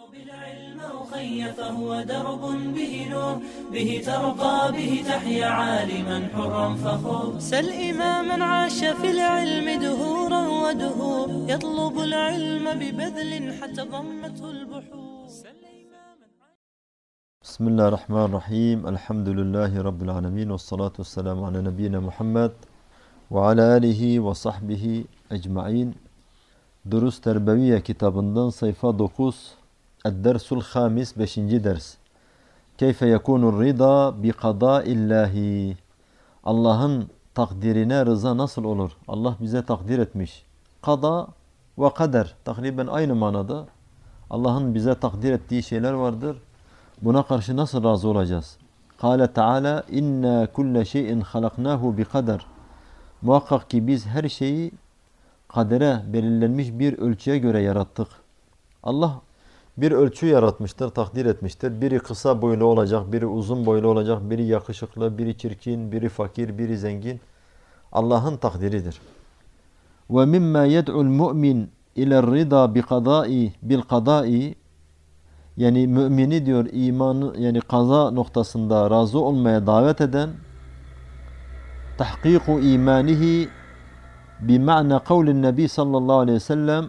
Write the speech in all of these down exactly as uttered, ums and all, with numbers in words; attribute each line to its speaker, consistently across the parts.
Speaker 1: بالعلم أخي فهو درب به نور به ترقى به تحيا عالما حرا فخور سل إماما عاش في العلم دهورا ودهور يطلب العلم ببذل حتى ضمته البحور.
Speaker 2: بسم الله الرحمن الرحيم. الحمد لله رب العالمين والصلاة والسلام على نبينا محمد وعلى آله وصحبه ecmaîn. Durus Terbeviye kitabından sayfa dokuz. Ed-Dersul Hamis beşinci ders. Keyfe yekunur rida bi kadaillahi. Allah'ın takdirine rıza nasıl olur? Allah bize takdir etmiş. Kada ve kader takriben aynı manada. Allah'ın bize takdir ettiği şeyler vardır. Buna karşı nasıl razı olacağız? Kâle Teala inna kulle şeyin halaknahu bi kader. Muhakkak ki biz her şeyi kadere belirlenmiş bir ölçüye göre yarattık. Allah bir ölçü yaratmıştır, takdir etmiştir. Biri kısa boylu olacak, biri uzun boylu olacak, biri yakışıklı, biri çirkin, biri fakir, biri zengin. Allah'ın takdiridir. Ve mimma yed'u'l mu'min ile'r-rida bi qada'i bil qada'i, yani mümini diyor imanı, yani kaza noktasında razı olmaya davet eden, tahkiku imanihi bi ma'na kavlin nebi sallallahu aleyhi ve sellem,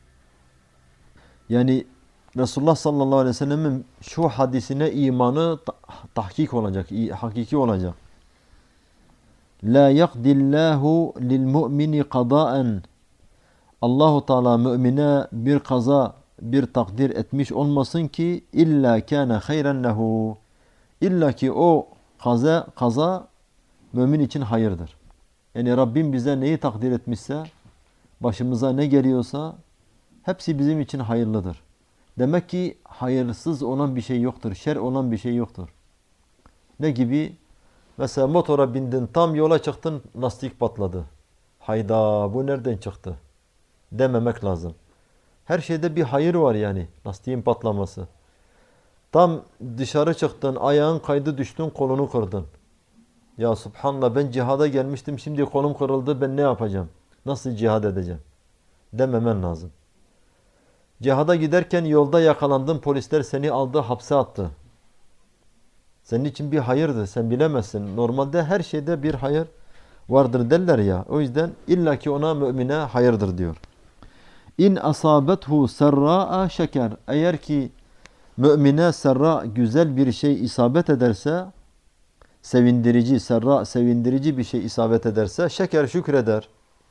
Speaker 2: yani Resulullah sallallahu aleyhi ve sellem'in şu hadisine imanı tahkik olacak, hakiki olacak. La yakdillahu lil mu'mini qada'en. Allahu Teala mümine bir kaza, bir takdir etmiş olmasın ki illa kana hayran lehu. İlla ki o kaza kaza mümin için hayırdır. Yani Rabbim bize neyi takdir etmişse, başımıza ne geliyorsa hepsi bizim için hayırlıdır. Demek ki hayırsız olan bir şey yoktur, şer olan bir şey yoktur. Ne gibi? Mesela motora bindin, tam yola çıktın, lastik patladı. Hayda, bu nereden çıktı? Dememek lazım. Her şeyde bir hayır var yani, lastiğin patlaması. Tam dışarı çıktın, ayağın kaydı, düştün, kolunu kırdın. Ya subhanallah, ben cihada gelmiştim, şimdi kolum kırıldı, ben ne yapacağım? Nasıl cihad edeceğim? Dememen lazım. Cihada giderken yolda yakalandın, polisler seni aldı, hapse attı. Senin için bir hayırdı, sen bilemezsin. Normalde her şeyde bir hayır vardır derler ya. O yüzden illaki ona mümine hayırdır diyor. İn asabethu serra'a şeker. Eğer ki mümine serra, güzel bir şey isabet ederse, sevindirici, serra, sevindirici bir şey isabet ederse, şeker, şükreder.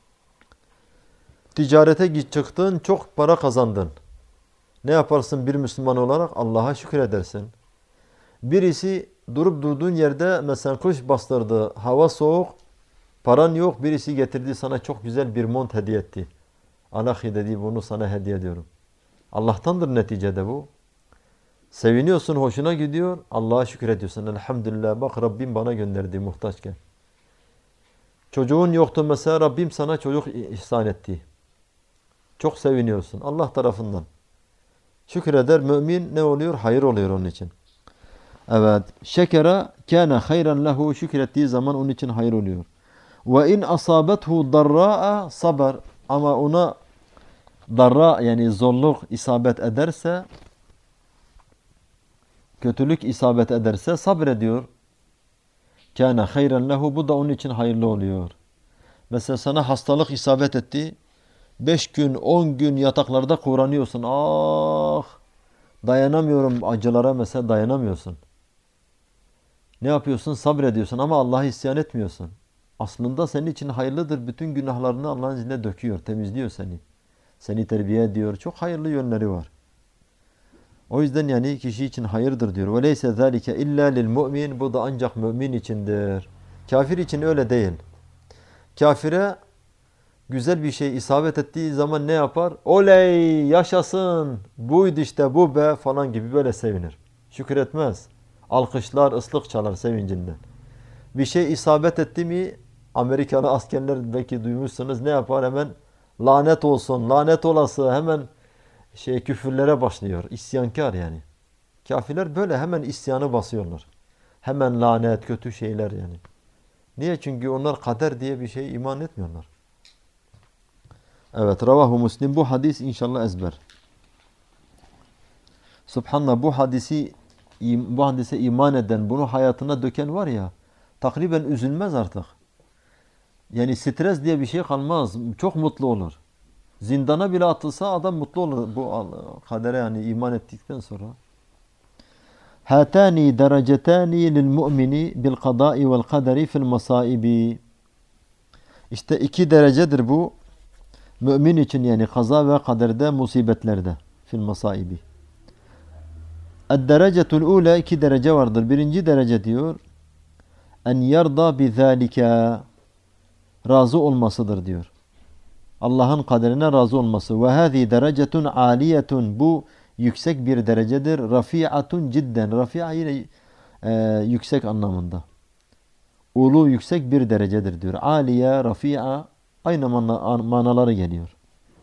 Speaker 2: Ticarete çıktın, çok para kazandın. Ne yaparsın bir Müslüman olarak? Allah'a şükredersin. Birisi durup durduğun yerde, mesela kış bastırdı, hava soğuk, paran yok, birisi getirdi sana çok güzel bir mont hediye etti. Alahi dedi, bunu sana hediye ediyorum. Allah'tandır neticede bu. Seviniyorsun, hoşuna gidiyor, Allah'a şükrediyorsun. Elhamdülillah, bak Rabbim bana gönderdi muhtaçken. Çocuğun yoktu mesela, Rabbim sana çocuk ihsan etti. Çok seviniyorsun Allah tarafından. Şükreder mümin, ne oluyor? Hayır oluyor onun için. Evet. Şekera kâne hayran lehu. Şükrettiği zaman onun için hayır oluyor. Ve in asabethu darra'a sabar. Ama ona darra, yani zorluk isabet ederse, kötülük isabet ederse sabrediyor. Kâne hayran lehu. Bu da onun için hayırlı oluyor. Mesela sana hastalık isabet etti. Beş gün, on gün yataklarda kıvranıyorsun. Ah! Dayanamıyorum acılara, mesela dayanamıyorsun. Ne yapıyorsun? Sabrediyorsun ama Allah'a isyan etmiyorsun. Aslında senin için hayırlıdır. Bütün günahlarını Allah'ın izniyle döküyor, temizliyor seni. Seni terbiye ediyor. Çok hayırlı yönleri var. O yüzden yani kişi için hayırdır diyor. وَلَيْسَ ذَٰلِكَ اِلَّا لِلْمُؤْمِنِ. Bu da ancak mümin içindir. Kafir için öyle değil. Kafire güzel bir şey isabet ettiği zaman ne yapar? Oley, yaşasın, buydu işte bu be falan gibi böyle sevinir. Şükretmez. Alkışlar, ıslık çalar sevincinden. Bir şey isabet etti mi, Amerikalı askerler belki duymuşsunuz, ne yapar? Hemen lanet olsun, lanet olası, hemen şey küfürlere başlıyor. İsyankar yani. Kafirler böyle hemen isyanı basıyorlar. Hemen lanet, kötü şeyler yani. Niye? Çünkü onlar kader diye bir şey iman etmiyorlar. Evet, Ravahu Müslim. Bu hadis inşallah ezber. Subhanallah, bu hadisi bu hadise iman eden, bunu hayatına döken var ya, takriben üzülmez artık. Yani stres diye bir şey kalmaz. Çok mutlu olur. Zindana bile atılsa adam mutlu olur bu kadere, yani iman ettikten sonra. Hatani derecetani lil mu'mini bil qada'i vel kaderi fil masaibi. İşte iki derecedir bu mümin için, yani kaza ve kaderde, musibetlerde, fil masaibi. El-derecetul ula, iki derece vardır. Birinci derece diyor, en yarda bi zalika, razı olmasıdır diyor. Allah'ın kaderine razı olması. Ve hâzi derecetun aliyetun, bu yüksek bir derecedir. Rafi'atun cidden, rafi'a yine e, yüksek anlamında. Ulu, yüksek bir derecedir diyor. Aliye, rafi'a aynı mana, manaları geliyor.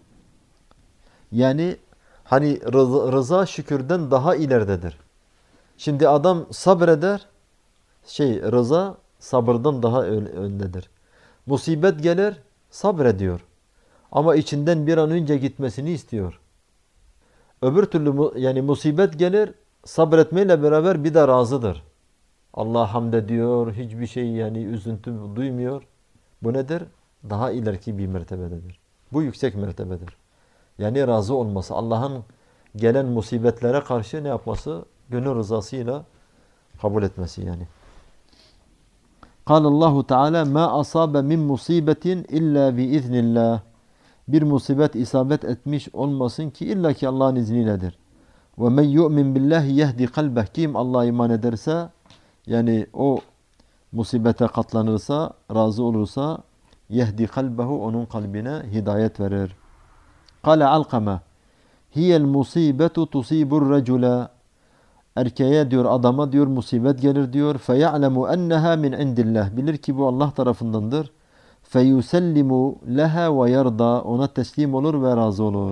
Speaker 2: Yani hani rıza, rıza şükürden daha ileridedir. Şimdi adam sabreder, şey rıza sabırdan daha öndedir. Musibet gelir, sabrediyor. Ama içinden bir an önce gitmesini istiyor. Öbür türlü yani musibet gelir, sabretmeyle beraber bir de razıdır. Allah hamd ediyor, hiçbir şey yani üzüntü duymuyor. Bu nedir? Daha ileriki bir mertebededir. Bu yüksek mertebedir. Yani razı olması, Allah'ın gelen musibetlere karşı ne yapması? Gönül rızasıyla kabul etmesi yani. Allahu Teala ma asabe min musibetin illa bi iznillah. Bir musibet isabet etmiş olmasın ki illa ki Allah'ın izniyledir. Ve men yu'min billahi yehdi kalbeh. Kim Allah'a iman ederse, yani o musibete katlanırsa, razı olursa, yehdi kalbehu, onun kalbine hidayet verir. Kale Alkama, hiyel musibetu tusibur recula. Erkeğe diyor, adama diyor musibet gelir diyor. Feya'lemu enneha min indillah. Bilir ki bu Allah tarafındandır. Feyusellimu leha ve yarda. Ona teslim olur ve razı olur.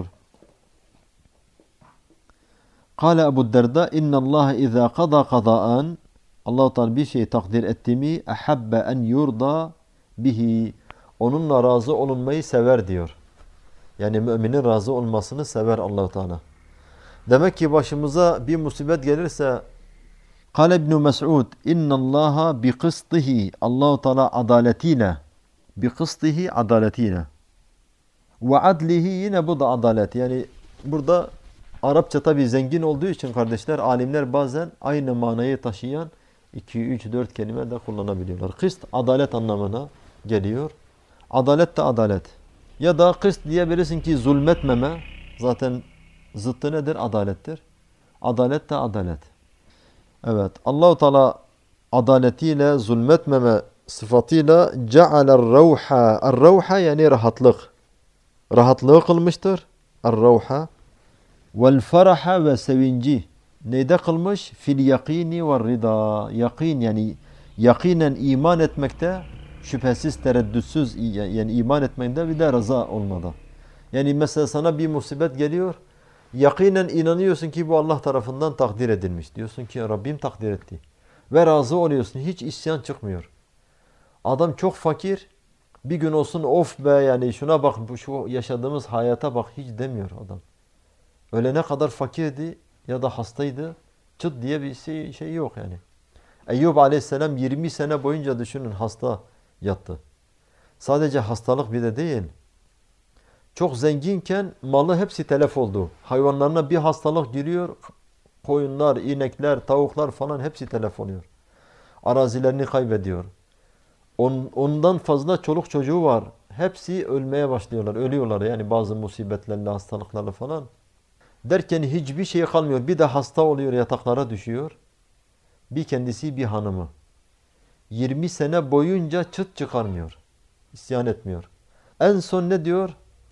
Speaker 2: Kale Ebu Derda, innallaha izâ qada qada'an. Allah-u Teala bir şey takdir etti mi, ahabbe en yurda bihi. Onunla razı olunmayı sever diyor. Yani müminin razı olmasını sever Allah-u Teala. Demek ki başımıza bir musibet gelirse, Kale İbn Mes'ud, innallaha bi kıstihi, Allah-u Teala adaletiyle, bi kıstihi adaletiyle, ve adlihi, yine bu da adalet. Yani burada Arapça tabi zengin olduğu için kardeşler, alimler bazen aynı manayı taşıyan iki, üç, dört kelime de kullanabiliyorlar. Kıst adalet anlamına geliyor. Adalet de adalet. Ya da kıst diyebilirsin ki zulmetmeme. Zaten zıttı nedir? Adalettir. Adalet de adalet. Evet. Allah-u Teala adaletiyle, zulmetmeme sıfatıyla ceale'r ruha. Er-ruha yani rahatlık. Rahatlığı kılmıştır. Er-ruha. Vel feraha ve sevinci. Neyde kılmış? Fil yakini ve rida. Yakin yani yakinen iman etmekte, şüphesiz, tereddütsüz yani iman etmekte, bir de rıza olmada. Yani mesela sana bir musibet geliyor, yakinen inanıyorsun ki bu Allah tarafından takdir edilmiş. Diyorsun ki Rabbim takdir etti. Ve razı oluyorsun. Hiç isyan çıkmıyor. Adam çok fakir. Bir gün olsun of be, yani şuna bak, şu yaşadığımız hayata bak, hiç demiyor adam. Ölene kadar fakirdi ya da hastaydı. Çıt diye bir şey, şey yok yani. Eyyub aleyhisselam yirmi sene boyunca düşünün hasta yattı. Sadece hastalık bir de değil. Çok zenginken malı hepsi telef oldu. Hayvanlarına bir hastalık giriyor. Koyunlar, inekler, tavuklar falan hepsi telef oluyor. Arazilerini kaybediyor. On, ondan fazla çoluk çocuğu var. Hepsi ölmeye başlıyorlar. Ölüyorlar yani bazı musibetlerle, hastalıklarla falan. Derken hiçbir şey kalmıyor. Bir de hasta oluyor, yataklara düşüyor. Bir kendisi, bir hanımı. yirmi sene boyunca çıt çıkarmıyor. İsyan etmiyor. En son ne diyor?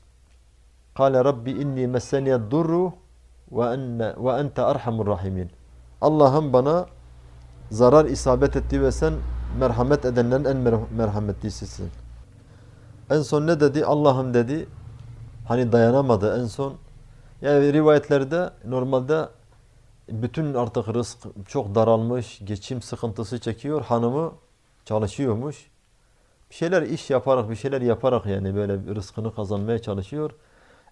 Speaker 2: Kale Rabbi inni messeniyed durru ve ente erhamur rahimin. Allah'ım bana zarar isabet etti ve sen merhamet edenlerin en merhametlisisin. En son ne dedi? Allah'ım dedi. Hani dayanamadı en son. Yani rivayetlerde normalde bütün artık rızk çok daralmış, geçim sıkıntısı çekiyor. Hanımı çalışıyormuş. Bir şeyler iş yaparak, bir şeyler yaparak yani böyle rızkını kazanmaya çalışıyor.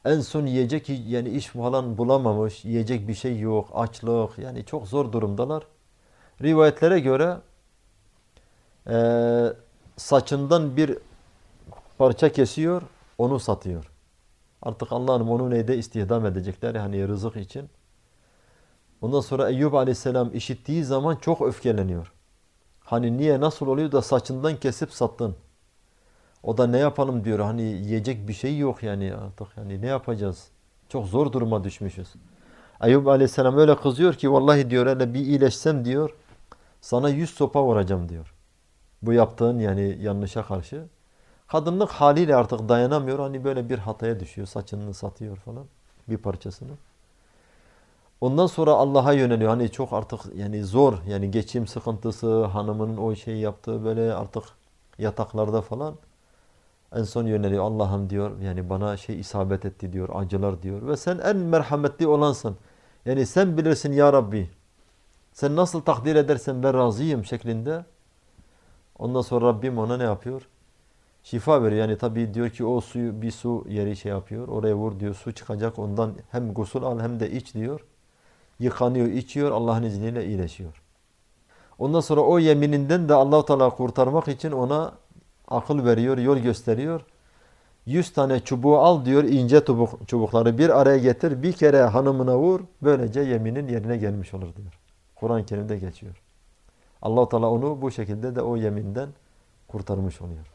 Speaker 2: En son yiyecek yani iş falan bulamamış, yiyecek bir şey yok, açlık, yani çok zor durumdalar. Rivayetlere göre e, saçından bir parça kesiyor, onu satıyor. Artık Allah'ım onu neyde istihdam edecekler yani rızık için. Ondan sonra Eyyub Aleyhisselam işittiği zaman çok öfkeleniyor. Hani niye, nasıl oluyor da saçından kesip sattın? O da ne yapalım diyor. Hani yiyecek bir şey yok yani artık. Yani ne yapacağız? Çok zor duruma düşmüşüz. Eyyub Aleyhisselam öyle kızıyor ki vallahi diyor hele bir iyileşsem diyor sana yüz sopa vuracağım diyor. Bu yaptığın yani yanlışa karşı. Kadınlık haliyle artık dayanamıyor. Hani böyle bir hataya düşüyor. Saçını satıyor falan. Bir parçasını. Ondan sonra Allah'a yöneliyor. Hani çok artık yani zor. Yani geçim sıkıntısı, hanımının o şeyi yaptığı böyle artık yataklarda falan. En son yöneliyor. Allah'ım diyor yani bana şey isabet etti diyor. Acılar diyor. Ve sen en merhametli olansın. Yani sen bilirsin ya Rabbi. Sen nasıl takdir edersen ben razıyım şeklinde. Ondan sonra Rabbim ona ne yapıyor? Şifa veriyor. Yani tabii diyor ki o suyu bir su yeri şey yapıyor. Oraya vur diyor. Su çıkacak. Ondan hem gusül al hem de iç diyor. Yıkanıyor, içiyor. Allah'ın izniyle iyileşiyor. Ondan sonra o yemininden de Allah-u Teala kurtarmak için ona akıl veriyor, yol gösteriyor. Yüz tane çubuğu al diyor, ince çubuk, çubukları bir araya getir, bir kere hanımına vur, böylece yeminin yerine gelmiş olur diyor. Kur'an-ı Kerim'de geçiyor. Allah-u Teala onu bu şekilde de o yeminden kurtarmış oluyor.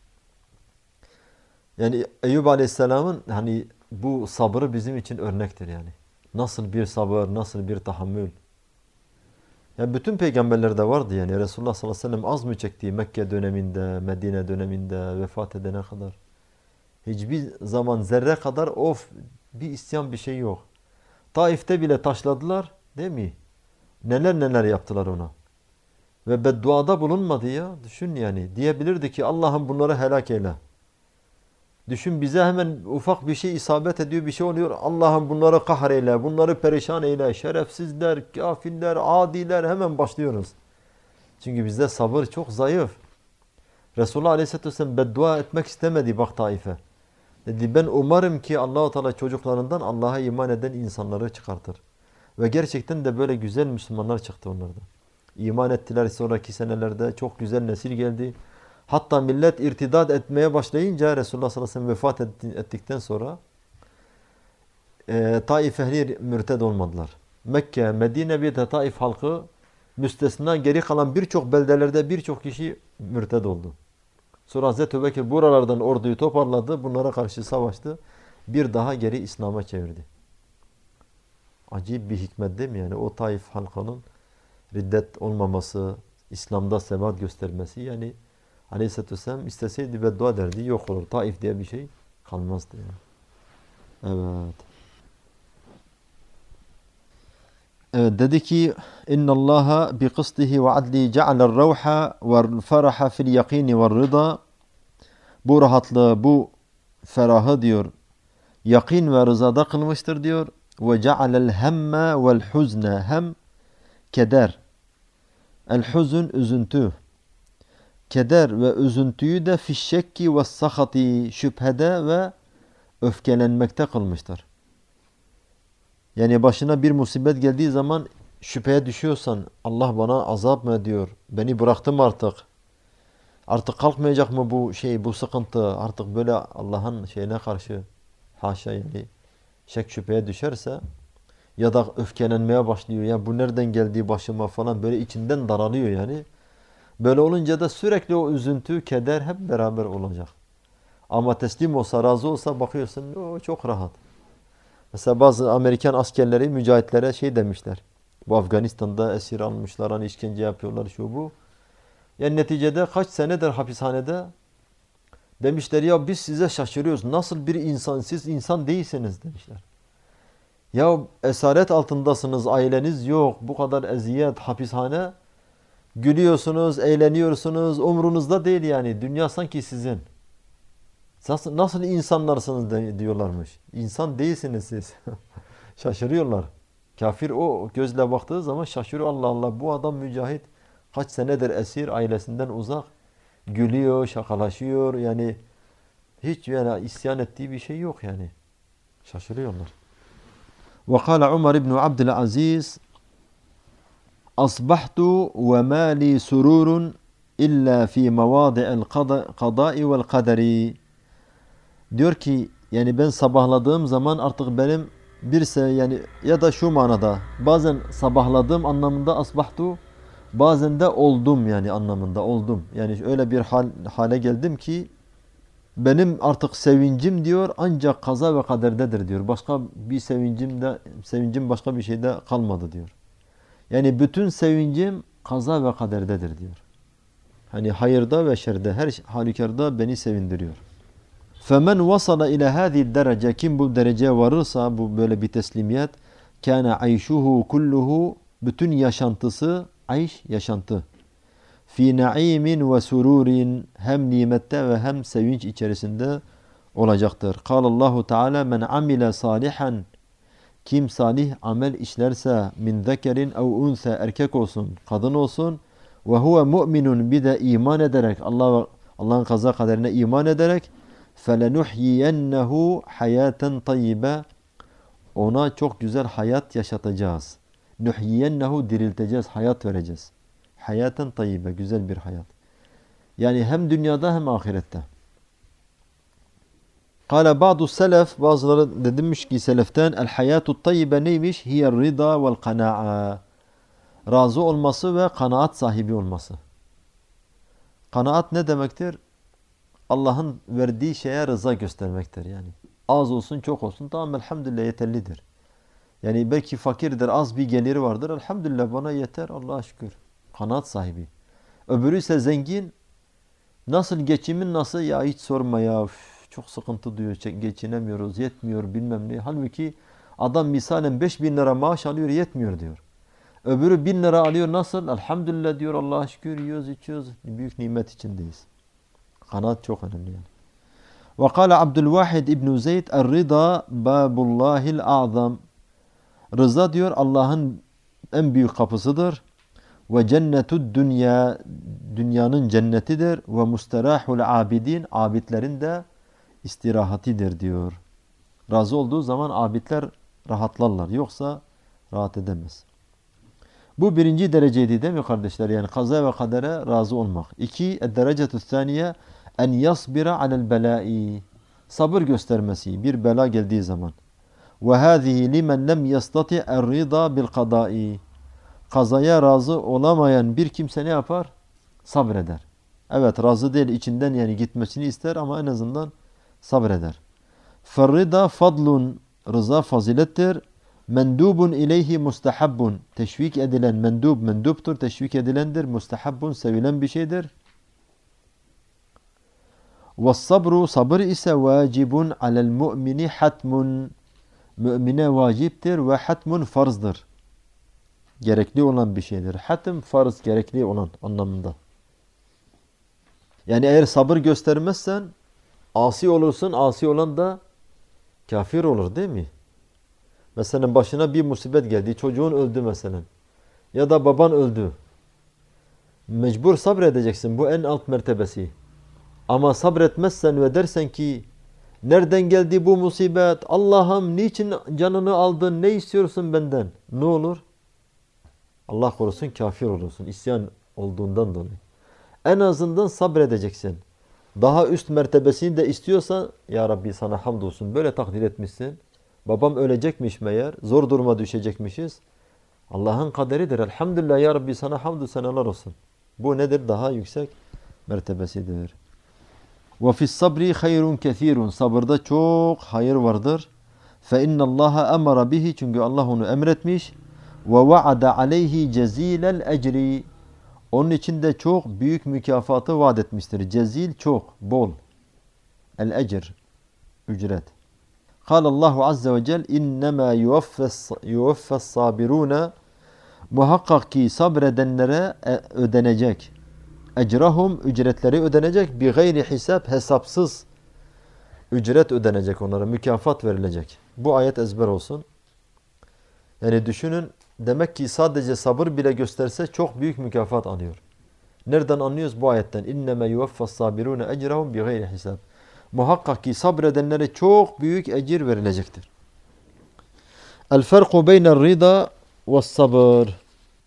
Speaker 2: Yani Eyyub Aleyhisselam'ın hani bu sabrı bizim için örnektir yani. Nasıl bir sabır, nasıl bir tahammül. Yani bütün peygamberlerde vardı yani. Resulullah sallallahu aleyhi ve sellem az mı çekti Mekke döneminde, Medine döneminde, vefat edene kadar. Hiçbir zaman zerre kadar of bir isyan bir şey yok. Taif'te bile taşladılar değil mi? Neler neler yaptılar ona. Ve bedduada bulunmadı ya. Düşün yani. Diyebilirdi ki Allah'ım bunları helak eyle. Düşün bize hemen ufak bir şey isabet ediyor, bir şey oluyor. Allah'ım bunları kahreyle, bunları perişan eyle. Şerefsizler, kafirler, adiler hemen başlıyoruz. Çünkü bizde sabır çok zayıf. Resulullah Aleyhisselatü Vesselam beddua etmek istemedi bak Taif'e. Dedi ben umarım ki Allah-u Teala çocuklarından Allah'a iman eden insanları çıkartır. Ve gerçekten de böyle güzel Müslümanlar çıktı onlardan. İman ettiler sonraki senelerde çok güzel nesil geldi. Hatta millet irtidat etmeye başlayınca Resulullah sallallahu aleyhi ve sellem vefat ettikten sonra e, Taif ehli mürted olmadılar. Mekke, Medine bir de Taif halkı müstesna geri kalan birçok beldelerde birçok kişi mürted oldu. Sonra Hazreti Ebubekir buralardan orduyu toparladı. Bunlara karşı savaştı. Bir daha geri İslam'a çevirdi. Acayip bir hikmet değil mi? Yani o Taif halkının riddet olmaması, İslam'da sebat göstermesi yani Aleyhisselatü Vesselam isteseydi beddua derdi. Yok olur. Taif diye bir şey kalmazdı yani. Evet. Evet dedi ki İnna Allaha bi kıstihi ve adli ce'aler ravha ve feraha fil yakini ve rıda. Bu rahatlığı, bu ferahı diyor yakin ve rızada kılmıştır diyor. Ve ce'alel hemme vel huzne hem keder. El huzun üzüntü. Keder ve üzüntüyü de fişşekki ve sahati şüphede ve öfkelenmekte kılmıştır. Yani başına bir musibet geldiği zaman şüpheye düşüyorsan Allah bana azap mı ediyor? Beni bıraktım artık. Artık kalkmayacak mı bu şey, bu sıkıntı? Artık böyle Allah'ın şeyine karşı haşa yani şek şüpheye düşerse ya da öfkelenmeye başlıyor. Ya bu nereden geldi başıma falan böyle içinden daralıyor yani. Böyle olunca da sürekli o üzüntü, keder hep beraber olacak. Ama teslim olsa, razı olsa bakıyorsun o çok rahat. Mesela bazı Amerikan askerleri mücahitlere şey demişler. Bu Afganistan'da esir almışlar, hani işkence yapıyorlar şu bu. Yani neticede kaç senedir hapishanede demişler ya biz size şaşırıyoruz. Nasıl bir insan, siz insan değilsiniz demişler. Ya esaret altındasınız, aileniz yok, bu kadar eziyet, hapishane. Gülüyorsunuz, eğleniyorsunuz, umrunuzda değil yani. Dünya sanki sizin. Nasıl, nasıl insanlarsınız de, diyorlarmış. İnsan değilsiniz siz. Şaşırıyorlar. Kafir o gözle baktığı zaman şaşırıyor. Allah Allah bu adam mücahit. Kaç senedir esir, ailesinden uzak. Gülüyor, şakalaşıyor. Yani hiç yani isyan ettiği bir şey yok yani. Şaşırıyorlar. Ve kâle Umar ibn Abdülaziz Asbahtu ve mâli sururun illa fi mevâdi'el kadâi vel kaderi. Diyor ki yani ben sabahladığım zaman artık benim birse yani ya da şu manada bazen sabahladığım anlamında asbahtu, bazen de oldum yani anlamında oldum. Yani öyle bir hal, hale geldim ki benim artık sevincim diyor ancak kaza ve kaderdedir diyor. Başka bir sevincim de sevincim başka bir şeyde kalmadı diyor. Yani bütün sevincim kaza ve kaderdedir diyor. Hani hayırda ve şerde her halükarda beni sevindiriyor. فَمَنْ وَصَلَ اِلَى هَذِي الدَّرَجَ Kim bu dereceye varırsa bu böyle bir teslimiyet كَانَ عَيْشُهُ كُلُّهُ Bütün yaşantısı ayş yaşantı. Fi naimin ve sururin hem nimette ve hem sevinç içerisinde olacaktır. Allahu Teala men amile salihan kim salih amel işlerse min zekerin ev unse erkek olsun kadın olsun ve huve mu'minun bir de iman ederek Allah Allah'ın kaza kaderine iman ederek felenuhyiyennehu hayaten tayyibe ona çok güzel hayat yaşatacağız. Nuhyiyennehu dirilteceğiz, hayat vereceğiz. Hayaten tayyibe, güzel bir hayat. Yani hem dünyada hem ahirette. Kale ba'du selef, bazıları demiş ki seleften el hayatu tayyibe neymiş? Hiye rida vel kana'a. Razı olması ve kanaat sahibi olması. Kanaat ne demektir? Allah'ın verdiği şeye rıza göstermektir yani. Az olsun çok olsun tamam elhamdülillah yeterlidir. Yani belki fakirdir, az bir geliri vardır. Elhamdülillah bana yeter Allah'a şükür. Kanaat sahibi. Öbürü ise zengin. Nasıl geçimin nasıl ya hiç sorma ya. Üf, çok sıkıntı diyor. Geçinemiyoruz, yetmiyor bilmem ne. Halbuki adam misalen beş bin lira maaş alıyor yetmiyor diyor. Öbürü bin lira alıyor nasıl? Elhamdülillah diyor Allah'a şükür yiyoruz içiyoruz. Büyük nimet içindeyiz. Kanaat çok önemli yani. Ve kâle Abdülvahid İbn-i Zeyd Er-rida babullahil a'zam. Rıza diyor Allah'ın en büyük kapısıdır. Ve cennetud dünya dünyanın cennetidir ve musterahul abidin abidlerin de istirahatidir diyor. Razı olduğu zaman abidler rahatlarlar. Yoksa rahat edemez. Bu birinci dereceydi değil mi kardeşler? Yani kaza ve kadere razı olmak. İki, ed-derecetü thaniye en yasbira alel belai. Sabır göstermesi bir bela geldiği zaman. Ve hâzihi limen lem yastati er-rida bil kadai. Kazaya razı olamayan bir kimse ne yapar? Sabreder. Evet razı değil içinden yani gitmesini ister ama en azından sabreder. Ferrida fadlun rıza fazilettir. Mendubun ileyhi mustahabbun teşvik edilen mendub mendubtur teşvik edilendir. Mustahabbun sevilen bir şeydir. Ve sabru sabır ise vacibun alel mu'mini hatmun mümine vaciptir ve hatmun farzdır. Gerekli olan bir şeydir. Hatm farz gerekli olan anlamında. Yani eğer sabır göstermezsen asi olursun. Asi olan da kafir olur değil mi? Mesela başına bir musibet geldi. Çocuğun öldü mesela. Ya da baban öldü. Mecbur sabredeceksin. Bu en alt mertebesi. Ama sabretmezsen ve dersen ki nereden geldi bu musibet? Allah'ım niçin canını aldın? Ne istiyorsun benden? Ne olur? Allah korusun kafir olursun. İsyan olduğundan dolayı. En azından sabredeceksin. Daha üst mertebesini de istiyorsan ya Rabbi sana hamdolsun. Böyle takdir etmişsin. Babam ölecekmiş meğer. Zor duruma düşecekmişiz. Allah'ın kaderidir. Elhamdülillah ya Rabbi sana hamdü senalar olsun. Bu nedir? Daha yüksek mertebesidir. Ve fis sabri hayrun kethirun. Sabırda çok hayır vardır. Fe innallaha emara bihi. Çünkü Allah onu emretmiş. Ve vaada aleyhi cezilel ecri. Onun için de çok büyük mükafatı vaat etmiştir. Cezil çok, bol. El ecr, ücret. Kâle Allahu azze ve cel innemâ yuvaffes sabirûne. Muhakkak ki sabredenlere ödenecek. Ecrahum ücretleri ödenecek. Bi gayri hisab hesapsız ücret ödenecek onlara. Mükafat verilecek. Bu ayet ezber olsun. Yani düşünün. Demek ki sadece sabır bile gösterse çok büyük mükafat alıyor. Nereden anlıyoruz bu ayetten? İnneme yuvaffas sabirune ecrahum bi gayri hisab. Muhakkak ki sabredenlere çok büyük ecir verilecektir. El farku beynel rida ve sabır.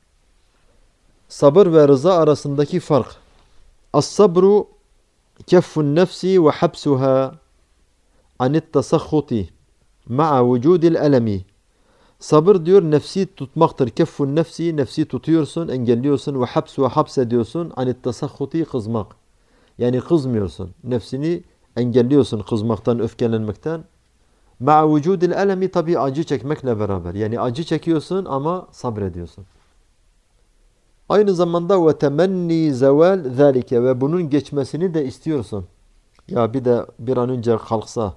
Speaker 2: Sabır ve rıza arasındaki fark. As-sabru keffun nefsi ve habsuha anit tasakhuti ma'a vücudil elemi. Sabır diyor nefsi tutmaktır. Keffun nefsi, nefsi tutuyorsun, engelliyorsun ve habsu hapsediyorsun. Anit tasakhuti kızmak. Yani kızmıyorsun. Nefsini engelliyorsun kızmaktan, öfkelenmekten. Ma'a vücudil elemi, tabi acı çekmekle beraber. Yani acı çekiyorsun ama sabrediyorsun. Aynı zamanda ve temenni zeval zalike, ve bunun geçmesini de istiyorsun. Ya bir de bir an önce kalksa.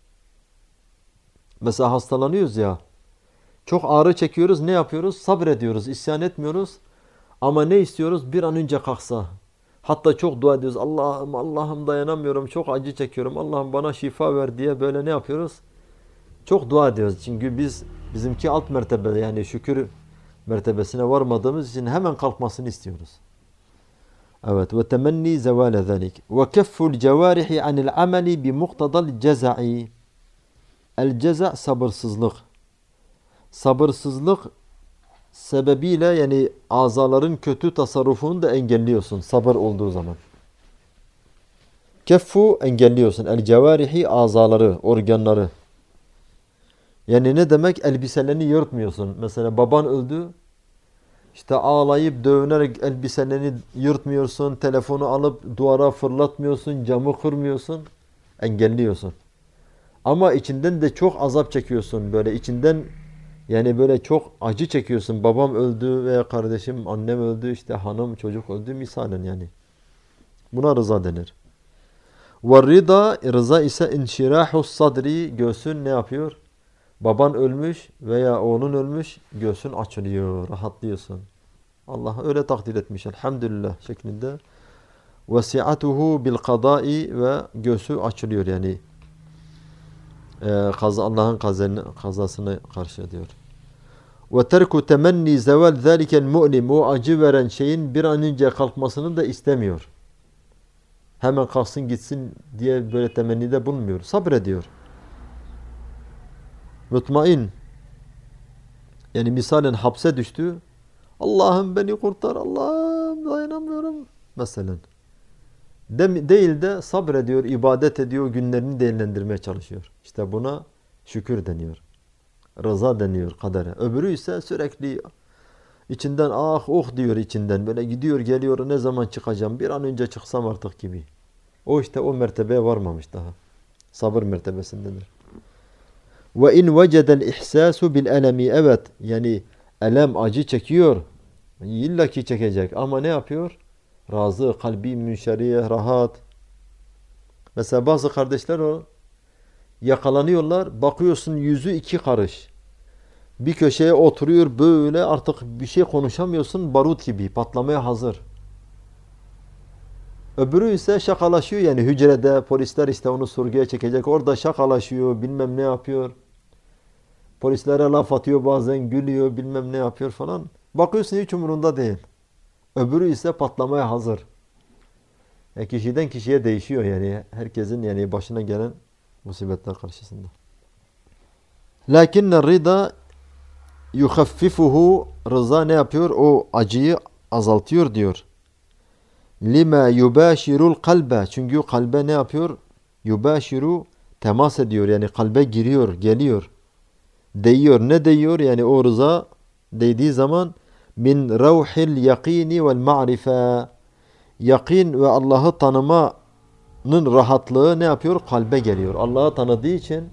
Speaker 2: Mesela hastalanıyoruz ya. Çok ağrı çekiyoruz. Ne yapıyoruz? Sabrediyoruz. İsyan etmiyoruz. Ama ne istiyoruz? Bir an önce kalksa. Hatta çok dua ediyoruz. Allah'ım Allah'ım dayanamıyorum. Çok acı çekiyorum. Allah'ım bana şifa ver diye böyle ne yapıyoruz? Çok dua ediyoruz. Çünkü biz bizimki alt mertebe, yani şükür mertebesine varmadığımız için hemen kalkmasını istiyoruz. Evet. Ve temenni zevale zalik. Ve kefful cevarihi anil ameli bi muktadal ceza'i. El ceza sabırsızlık. Sabırsızlık sebebiyle yani azaların kötü tasarrufunu da engelliyorsun sabır olduğu zaman. Keffu engelliyorsun. El cevarihi azaları, organları. Yani ne demek? Elbiselerini yırtmıyorsun. Mesela baban öldü. İşte ağlayıp dövünerek elbiselerini yırtmıyorsun. Telefonu alıp duvara fırlatmıyorsun. Camı kırmıyorsun. Engelliyorsun. Ama içinden de çok azap çekiyorsun. Böyle içinden yani böyle çok acı çekiyorsun. Babam öldü veya kardeşim, annem öldü, işte hanım, çocuk öldü misalen yani. Buna rıza denir. Ve rıza, rıza ise inşirahus sadri, göğsün ne yapıyor? Baban ölmüş veya oğlun ölmüş, göğsün açılıyor, rahatlıyorsun. Allah öyle takdir etmiş elhamdülillah şeklinde. Vesi'atuhu bil kadai, ve göğsü açılıyor yani. Ee, Allah'ın kazasını karşı diyor. Ve terku temenni zeval zalikel mu'lim, o acı veren şeyin bir an önce kalkmasını da istemiyor. Hemen kalksın gitsin diye böyle temennide bulunmuyor. Sabrediyor. Mutmain. Yani misalen hapse düştü. Allah'ım beni kurtar, Allah'ım dayanamıyorum. Mesela. De, değil de sabrediyor, ibadet ediyor, günlerini değerlendirmeye çalışıyor. İşte buna şükür deniyor. Rıza deniyor kadere. Öbürü ise sürekli içinden ah oh diyor içinden. Böyle gidiyor geliyor, ne zaman çıkacağım, bir an önce çıksam artık gibi. O işte o mertebeye varmamış daha. Sabır mertebesindedir. Ve in vecedel ihsasu bil elemi, evet yani elem, acı çekiyor. İlla ki çekecek ama ne yapıyor? Razı, kalbi münşeriye, rahat. Mesela bazı kardeşler o yakalanıyorlar, bakıyorsun yüzü iki karış. Bir köşeye oturuyor böyle, artık bir şey konuşamıyorsun, barut gibi patlamaya hazır. Öbürü ise şakalaşıyor, yani hücrede polisler işte onu sorguya çekecek, orada şakalaşıyor, bilmem ne yapıyor. Polislere laf atıyor, bazen gülüyor, bilmem ne yapıyor falan. Bakıyorsun hiç umurunda değil. Öbürü ise patlamaya hazır. Yani kişiden kişiye değişiyor yani, herkesin yani başına gelen musibetler karşısında. Lakinne rida yuhaffifuhu, rıza ne yapıyor? O acıyı azaltıyor diyor. Lima yubashirul kalbe, çünkü kalbe ne yapıyor? Yubashiru, temas ediyor yani kalbe giriyor, geliyor. Değiyor. Ne değiyor? Yani o rıza değdiği zaman min ravhil yakini vel ma'rife, yakin ve Allah'ı tanımanın rahatlığı ne yapıyor? Kalbe geliyor. Allah'ı tanıdığı için,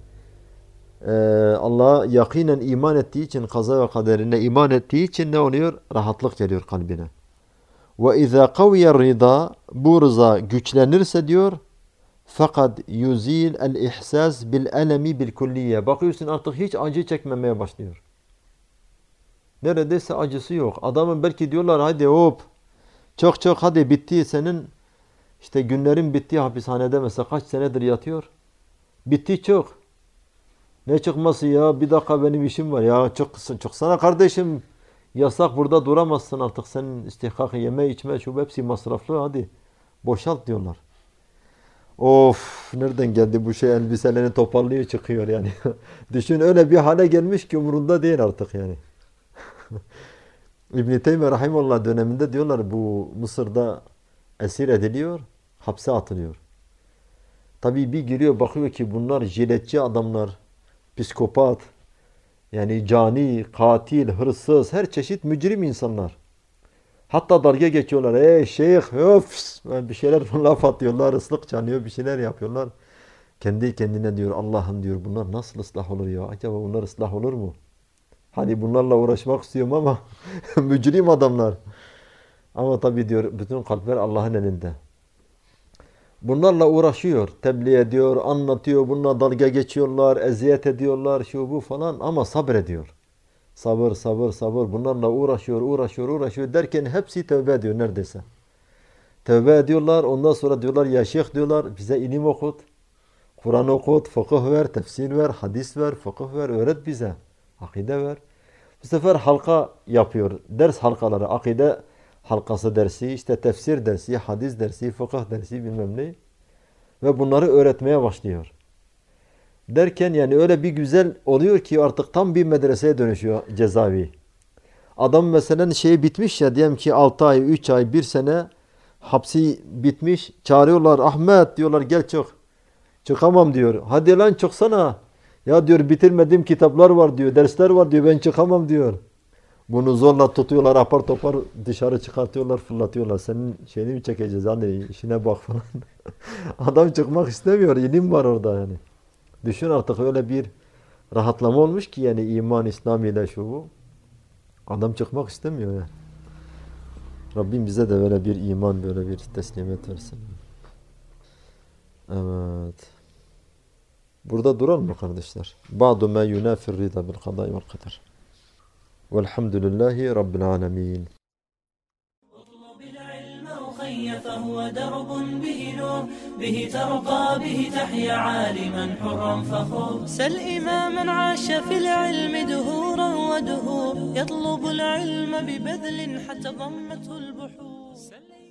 Speaker 2: Allah'a yakinen iman ettiği için, kaza ve kaderine iman ettiği için ne oluyor? Rahatlık geliyor kalbine. Ve izâ kaviyer rıza, bu rıza güçlenirse diyor, fakat yuzil el ihsas bil elemi bil kulliye, bakıyorsun artık hiç acı çekmemeye başlıyor. Neredeyse acısı yok. Adamın belki diyorlar hadi hop, çok çok hadi bitti senin, işte günlerin bitti hapishanede mesela, kaç senedir yatıyor. Bitti çok. Ne çıkması ya, bir dakika benim işim var ya, çıksın çıksana kardeşim, yasak, burada duramazsın artık, senin istihkak, yeme içme şu hepsi masraflı, hadi boşalt diyorlar. Of, nereden geldi bu şey, elbiselerini toparlıyor çıkıyor yani. Düşün, öyle bir hale gelmiş ki umurunda değil artık yani. İbn-i Teymiye Rahimullah döneminde diyorlar bu Mısır'da esir ediliyor, hapse atılıyor. Tabii bir giriyor bakıyor ki bunlar jiletçi adamlar, psikopat, yani cani, katil, hırsız, her çeşit mücrim insanlar. Hatta dalga geçiyorlar. Ey şeyh, öf, bir şeyler laf atıyorlar, ıslık çalıyor, bir şeyler yapıyorlar. Kendi kendine diyor, Allah'ım diyor, bunlar nasıl ıslah olur ya? Acaba bunlar ıslah olur mu? Hani bunlarla uğraşmak istiyorum ama mücrim adamlar. Ama tabii diyor, bütün kalpler Allah'ın elinde. Bunlarla uğraşıyor, tebliğ ediyor, anlatıyor, bununla dalga geçiyorlar, eziyet ediyorlar, şu bu falan ama sabrediyor. Sabır, sabır, sabır. Bunlarla uğraşıyor, uğraşıyor, uğraşıyor derken hepsi tövbe ediyor neredeyse. Tövbe ediyorlar, ondan sonra diyorlar ya şeyh diyorlar, bize ilim okut, Kur'an okut, fıkıh ver, tefsir ver, hadis ver, fıkıh ver, öğret bize. Akide ver. Bu sefer halka yapıyor, ders halkaları, akide halkası dersi, işte tefsir dersi, hadis dersi, fıkıh dersi bilmem ne. Ve bunları öğretmeye başlıyor. Derken yani öyle bir güzel oluyor ki artık tam bir medreseye dönüşüyor cezaevi. Adam mesela şey bitmiş ya, diyelim ki altı ay, üç ay, bir sene hapsi bitmiş. Çağırıyorlar, Ahmet diyorlar, gel çık. Çıkamam diyor. Hadi lan çıksana. Ya diyor, bitirmediğim kitaplar var diyor, dersler var diyor, ben çıkamam diyor. Bunu zorla tutuyorlar, apar topar dışarı çıkartıyorlar, fırlatıyorlar. Senin şeyini mi çekeceğiz, hani işine bak falan. Adam çıkmak istemiyor, ilim var orada yani. Düşün artık öyle bir rahatlama olmuş ki yani iman, İslam ile şu bu. Adam çıkmak istemiyor yani. Rabbim bize de böyle bir iman, böyle bir teslimiyet versin. Evet. Burada duralım mı kardeşler? Ba'du ma yunafir rida bil kadai vel kader. Velhamdülillahi Rabbil alemin.
Speaker 1: فهو درب به نور به ترقى به تحيا عالما حرا فخور سل إماما عاش في العلم دهورا ودهور يطلب العلم ببذل حتى ضمته البحور